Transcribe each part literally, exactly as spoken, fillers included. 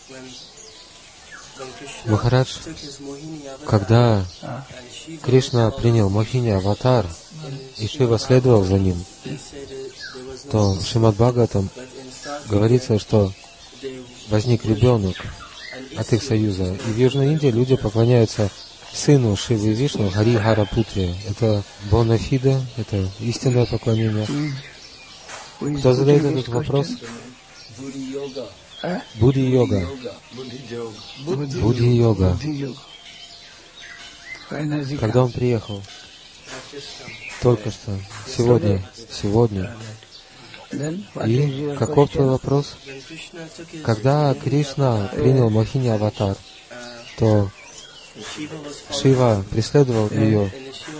Махарадж, когда Кришна принял Мохини аватар, и Шива следовал за ним, то в Шримад Бхагаватам говорится, что возник ребенок от их союза. И в Южной Индии люди поклоняются сыну Шивы и Вишну, Хари Хара Путре. Это бонафиде, это истинное поклонение. Кто задает этот вопрос? Будди-йога. Будди-йога. Когда он приехал? Только что. Сегодня. Сегодня. И каков твой вопрос? Когда Кришна принял Мохини аватар, то Шива преследовал ее.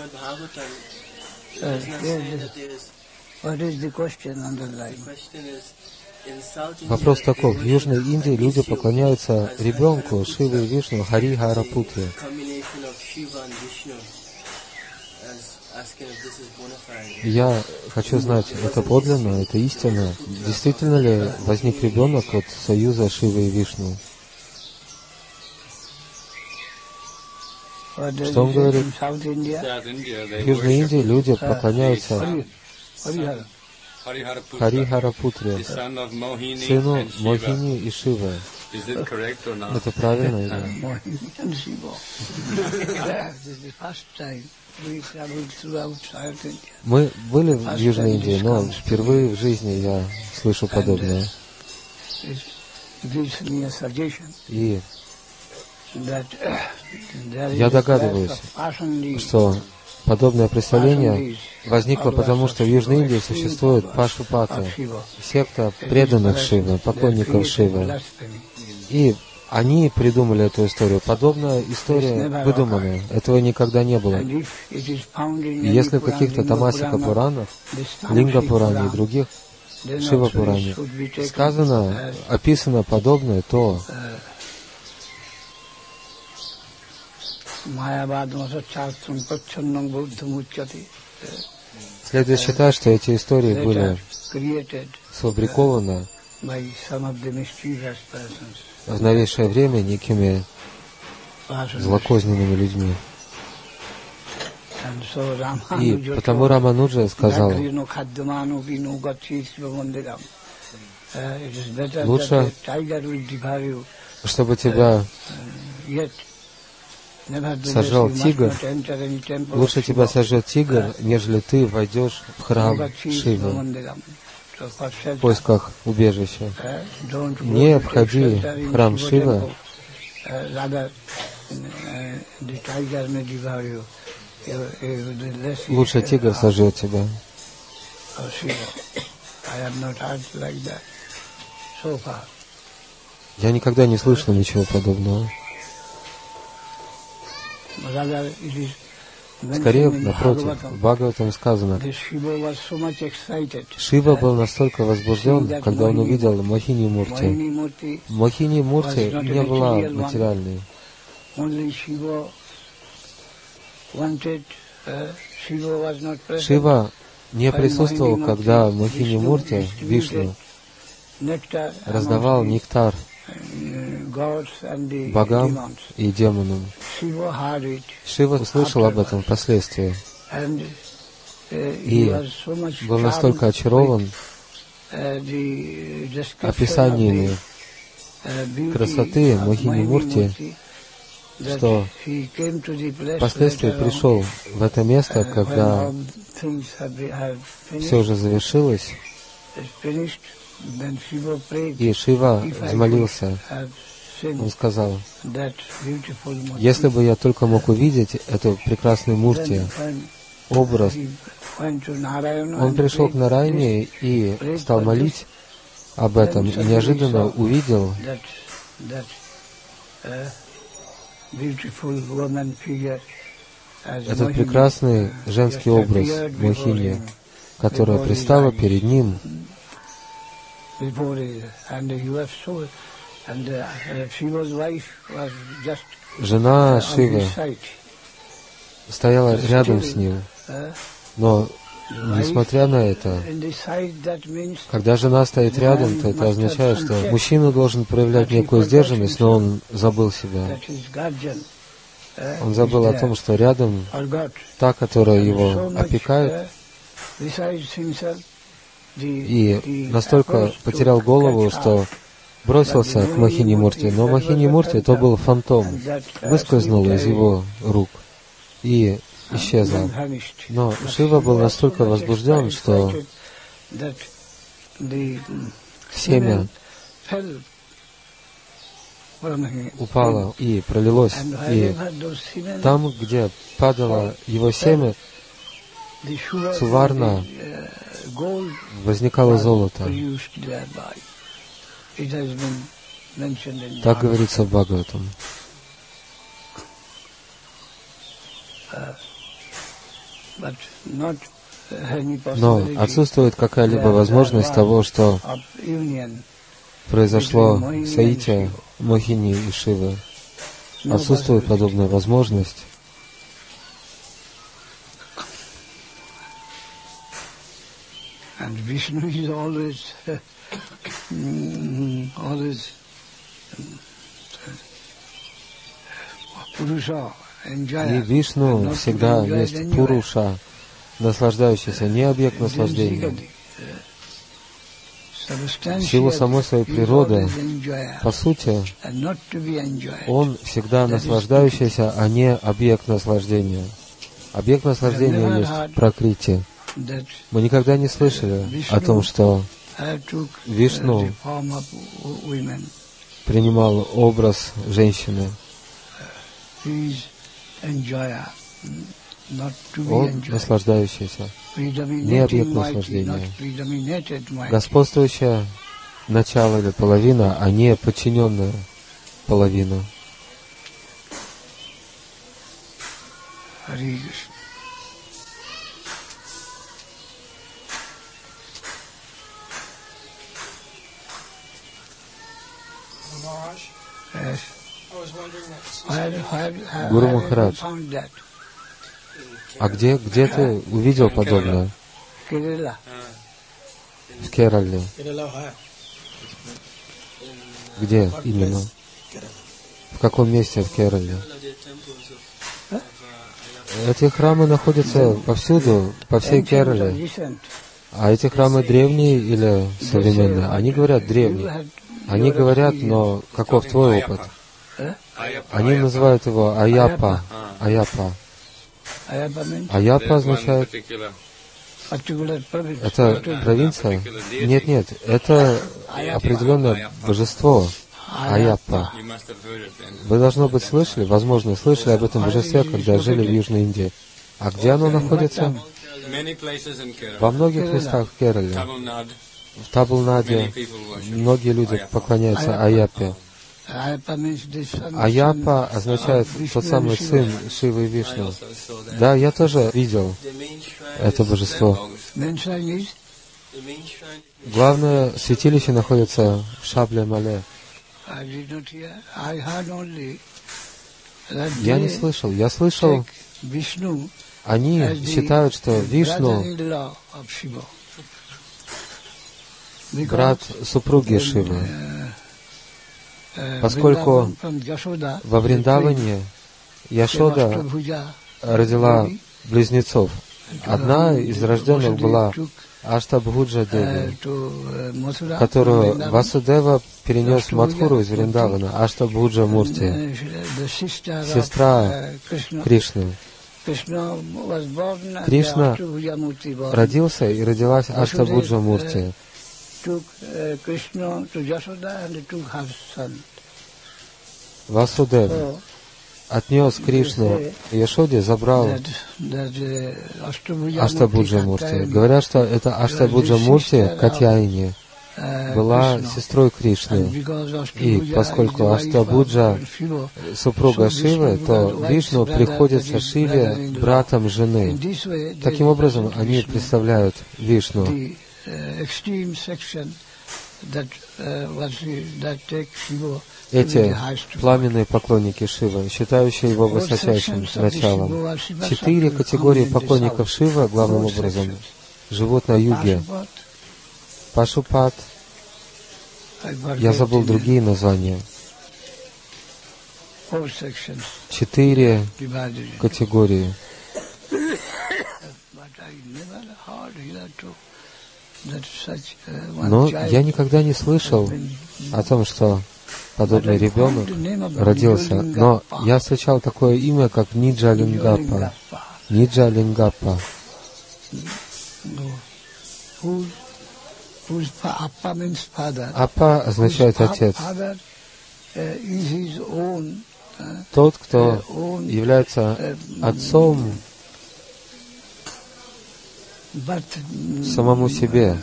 Вопрос таков. В Южной Индии люди поклоняются ребенку Шивы и Вишну, Хари Хара Путре. Я хочу знать, это подлинно, это истина. Действительно ли возник ребенок от союза Шивы и Вишну? Что он говорит? В Южной Индии люди поклоняются Хари Хара Путре, сыну Мохини и Шивы. Это правильно или нет? Мы были в Южной Индии, но впервые в жизни я слышу подобное. И я догадываюсь, что подобное представление возникло потому, что в Южной Индии существует Пашупаты, секта преданных Шивы, поклонников Шивы. И они придумали эту историю. Подобная история выдуманная. Этого никогда не было. И если в каких-то Тамасика Пуранах, Линга Пуране и других Шива Пуране сказано, описано подобное, то следует считать, что эти истории были сфабрикованы в новейшее время некими злокозненными людьми. И потому Рамануджа сказал, лучше, чтобы тебя сожрал тигр, лучше тебя сожрет тигр, нежели ты войдешь в храм Шивы в поисках убежища. Не входи в храм Шивы, лучше тигр сожрет тебя. Я никогда не слышал ничего подобного. Скорее, напротив, в Бхагаватам сказано, Шива был настолько возбужден, когда он увидел Мохини Мурти. Мохини Мурти не была материальной. Шива не присутствовал, когда Мохини Мурти, Вишну, раздавал нектар богам и демонам. Шива услышал об этом впоследствии и был настолько очарован описаниями красоты Мохини Мурти, что впоследствии пришел в это место, когда все уже завершилось, и Шива взмолился. Он сказал, если бы я только мог увидеть эту прекрасную Мурти, образ, он пришел к Нараяне и стал молить об этом, и неожиданно увидел этот прекрасный женский образ Мохини, которая предстала перед ним. Жена Шивы стояла рядом с ним, но Несмотря на это, когда жена стоит рядом, то это означает, что мужчина должен проявлять некую сдержанность, но он забыл себя. Он забыл о том, что рядом та, которая его опекает, и настолько потерял голову, что бросился к Мохини Мурти. Но Мохини Мурти то был фантом, выскользнул из его рук и исчезла. Но Шива был настолько возбужден, что семя упало и пролилось. И там, где падало его семя, суварна, возникало золото. Так говорится в Бхагаватам. Но отсутствует какая-либо возможность того, что произошло соитие Мохини и Шивы. Отсутствует подобная возможность. И Вишну всегда есть Пуруша, наслаждающийся, не объект наслаждения. В силу самой своей природы, по сути, он всегда наслаждающийся, а не объект наслаждения. Объект наслаждения есть Пракрити. Мы никогда не слышали о том, что Вишну принимал образ женщины. Он наслаждающийся, не объект наслаждения. Господствующее начало или половина, а не подчиненная половина. Гуру Махарадж, а где, где ты увидел подобное? В Керале. Где именно? В каком месте в Керале? Эти храмы находятся повсюду, по всей Керале. А эти храмы древние или современные? Они говорят древние. Они говорят, но каков твой опыт? Они называют его Аяпа. Аяпа. Аяпа означает... Это провинция? Нет, нет, это определенное божество. Аяпа. Вы, должно быть, слышали, возможно, слышали об этом божестве, когда жили в Южной Индии. А где оно находится? Во многих местах в Керале. В Табулнаде многие люди поклоняются Аяпе. Аяпа означает тот самый сын Шивы и Вишну. Да, я тоже видел это божество. Главное святилище находится в Шабле-Мале. Я не слышал. Я слышал, они считают, что Вишну брат супруги Шивы, поскольку во Вриндаване Яшода родила близнецов. Одна из рожденных была Аштабхуджа Деви, которую Васудева перенес в Мадхуру из Вриндавана, Аштабхуджа Мурти, сестра Кришны. Кришна родился и родилась Аштабхуджа Мурти. Васудев отнес Кришну Яшоде, забрал Аштабхуджа Мурти. Говорят, что это Аштабхуджа Мурти, Катьяини, была сестрой Кришны. И поскольку Аштабхуджа супруга Шивы, то Вишну приходится Шиве братом жены. Таким образом, они представляют Вишну. Эти пламенные поклонники Шивы, считающие его высочайшим началом. Четыре категории поклонников Шивы, главным образом, живут на юге. Пашупат. Я забыл другие названия. Четыре категории. Но я никогда не слышал о том, что подобный ребенок родился. Но я встречал такое имя, как Ниджалингаппа. Ниджалингаппа. Аппа означает отец. Тот, кто является отцом самому себе.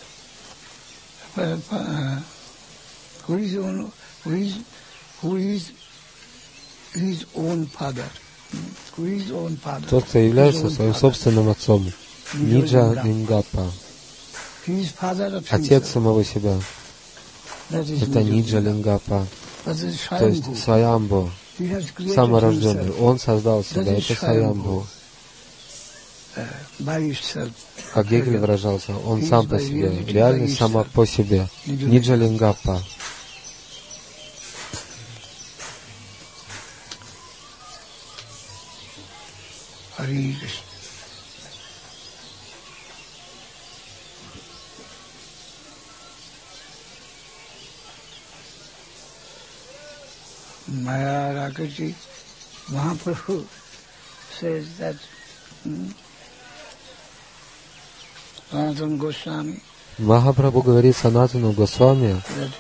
Тот, кто является своим собственным отцом. Ниджалингаппа. Отец самого себя. Это Ниджалингаппа. То есть Сваямбу. Саморожденный. Он создал себя. Это Сваямбу. Как Гегель выражался, он сам по себе. Реальность сама по себе. Ниджалингаппа. Maharakaji Mahaprabhu says that hmm, Sanatana Goswami Махапрабху говорит Санатану Госвами,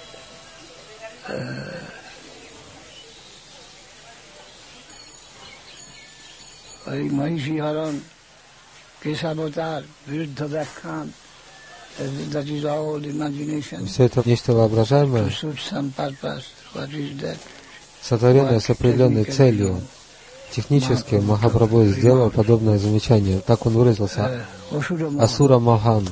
Mahishi Haran, Kesavatar, Viruddha Vyakhan, that is all imagination. Все это нечто воображаемое, To suit some purpose. What is that? сотворенное с определенной целью. Технически Махапрабху сделал подобное замечание. Так он выразился. Асура Махан.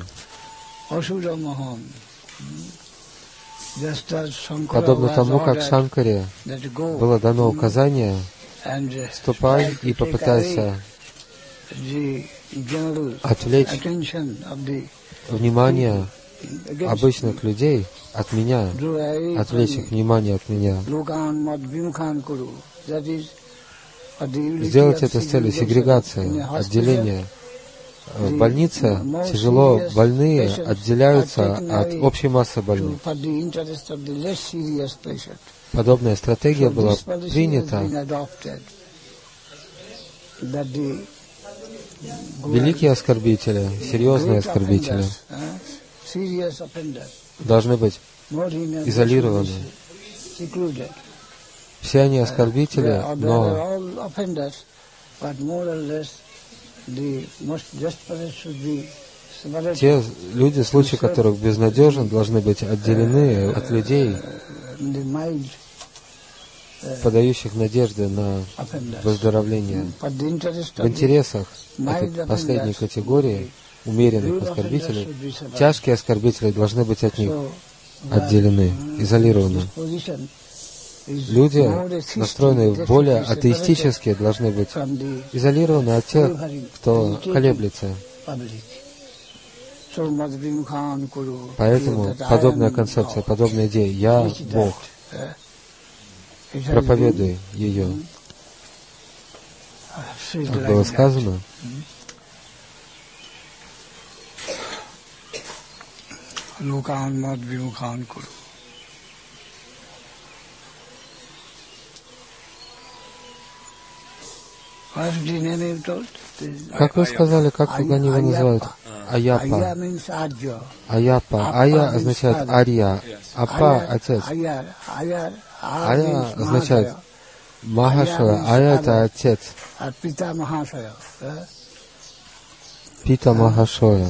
Подобно тому, как Шанкаре было дано указание: ступай и попытайся отвлечь внимание обычных людей от меня, отвлечь их внимание от меня. Сделать это с целью сегрегации, отделения. В больнице тяжело больные отделяются от общей массы больных. Подобная стратегия была принята. Великие оскорбители, серьезные оскорбители должны быть изолированы. Все они оскорбители, но те люди, случаи которых безнадежен, должны быть отделены от людей, подающих надежды на выздоровление. В интересах этой последней категории умеренных оскорбителей, тяжкие оскорбители должны быть от них отделены, изолированы. Люди, настроенные более атеистически, должны быть изолированы от тех, кто колеблется. Поэтому подобная концепция, подобная идея «Я Бог», проповедуй ее. Как было сказано, как вы сказали, как они его называют? Аяпа. Аяпа. Ая означает Арья. Апа — отец. Ая означает Махашая. Ая — это отец. Пита Махашая.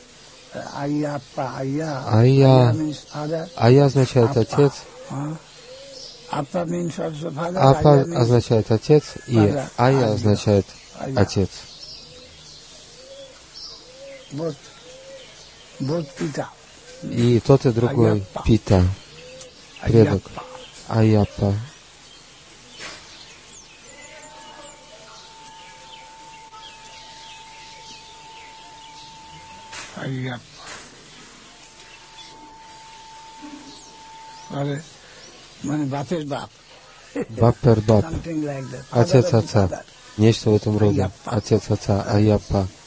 Ая. Ая означает отец. Апа означает отец, и Ая означает отец. И тот и другой Пита, предок, Аяпа. Баппер баб. Отец отца. Нечто в этом роде. Отец отца, Айяппа.